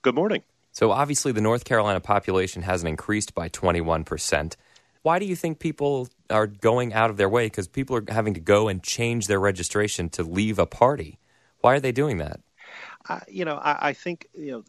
Good morning. So obviously the North Carolina population hasn't increased by 21%. Why do you think people are going out of their way? Because people are having to go and change their registration to leave a party. Why are they doing that? I think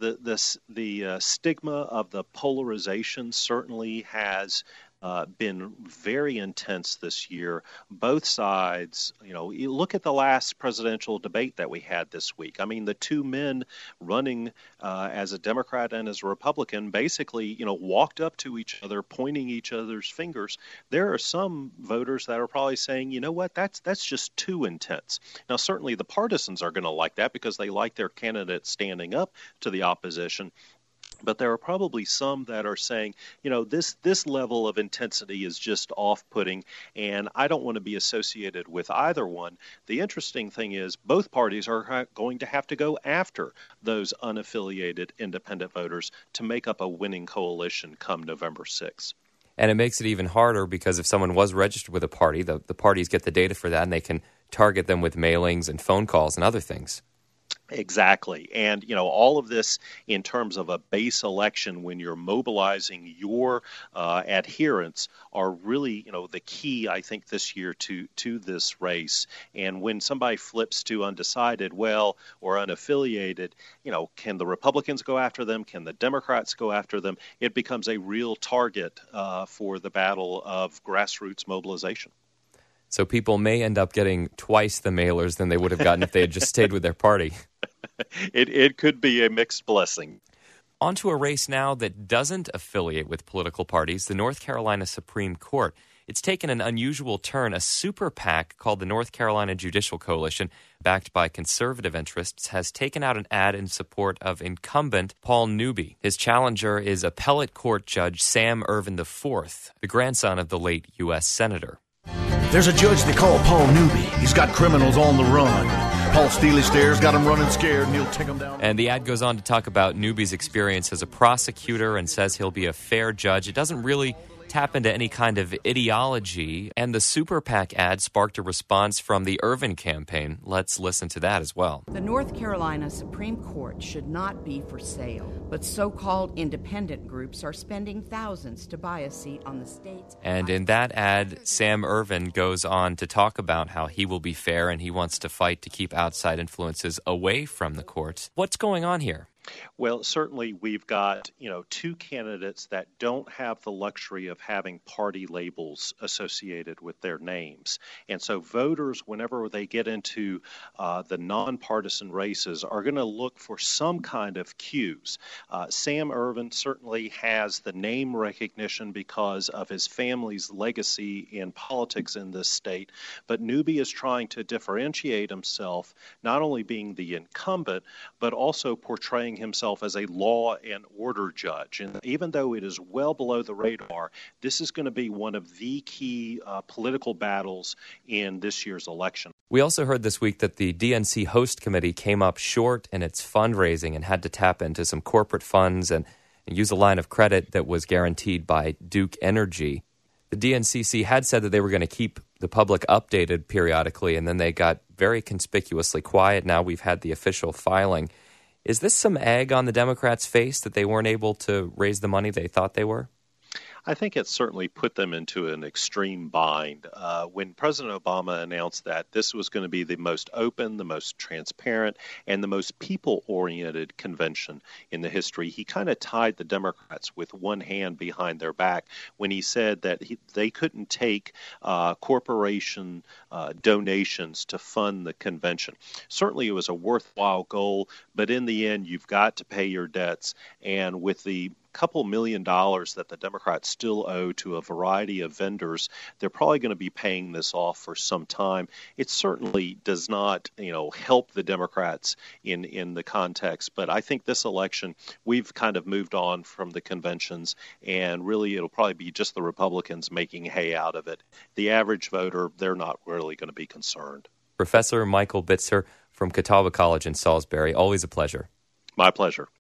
the stigma of the polarization certainly has been very intense this year. Both sides, you look at the last presidential debate that we had this week. I mean, the two men running as a Democrat and as a Republican basically, walked up to each other, pointing each other's fingers. There are some voters that are probably saying, you know what, that's just too intense. Now, certainly the partisans are going to like that because they like their candidate standing up to the opposition. But there are probably some that are saying, this level of intensity is just off-putting, and I don't want to be associated with either one. The interesting thing is both parties are going to have to go after those unaffiliated independent voters to make up a winning coalition come November 6th. And it makes it even harder because if someone was registered with a party, the parties get the data for that, and they can target them with mailings and phone calls and other things. Exactly. And, all of this in terms of a base election when you're mobilizing your adherents are really, the key, I think, this year to this race. And when somebody flips to undecided, or unaffiliated, can the Republicans go after them? Can the Democrats go after them? It becomes a real target for the battle of grassroots mobilization. So people may end up getting twice the mailers than they would have gotten if they had just stayed with their party. It could be a mixed blessing. On to a race now that doesn't affiliate with political parties, the North Carolina Supreme Court. It's taken an unusual turn. A super PAC called the North Carolina Judicial Coalition, backed by conservative interests, has taken out an ad in support of incumbent Paul Newby. His challenger is appellate court judge Sam Ervin IV, the grandson of the late U.S. Senator. There's a judge they call Paul Newby. He's got criminals on the run. Paul Steely stares, got him running scared, and he'll take them down. And the ad goes on to talk about Newby's experience as a prosecutor and says he'll be a fair judge. It doesn't really tap into any kind of ideology. And the Super PAC ad sparked a response from the Ervin campaign. Let's listen to that as well. The North Carolina Supreme Court should not be for sale, but so-called independent groups are spending thousands to buy a seat on the state's... And in that ad, Sam Ervin goes on to talk about how he will be fair and he wants to fight to keep outside influences away from the courts. What's going on here? Well, certainly we've got, two candidates that don't have the luxury of having party labels associated with their names. And so voters, whenever they get into the nonpartisan races, are going to look for some kind of cues. Sam Ervin certainly has the name recognition because of his family's legacy in politics in this state. But Newby is trying to differentiate himself, not only being the incumbent, but also portraying himself as a law and order judge. And even though it is well below the radar, this is going to be one of the key political battles in this year's election. We also heard this week that the DNC host committee came up short in its fundraising and had to tap into some corporate funds and use a line of credit that was guaranteed by Duke Energy. The DNCC had said that they were going to keep the public updated periodically, and then they got very conspicuously quiet. Now we've had the official filing. Is this some egg on the Democrats' face that they weren't able to raise the money they thought they were? I think it certainly put them into an extreme bind. When President Obama announced that this was going to be the most open, the most transparent, and the most people-oriented convention in the history, he kind of tied the Democrats with one hand behind their back when he said that they couldn't take corporation donations to fund the convention. Certainly it was a worthwhile goal, but in the end, you've got to pay your debts. And with the couple $1 million that the Democrats still owe to a variety of vendors, they're probably going to be paying this off for some time. It certainly does not, help the Democrats in the context. But I think this election, we've kind of moved on from the conventions, and really it'll probably be just the Republicans making hay out of it. The average voter, they're not really going to be concerned. Professor Michael Bitzer from Catawba College in Salisbury, always a pleasure. My pleasure.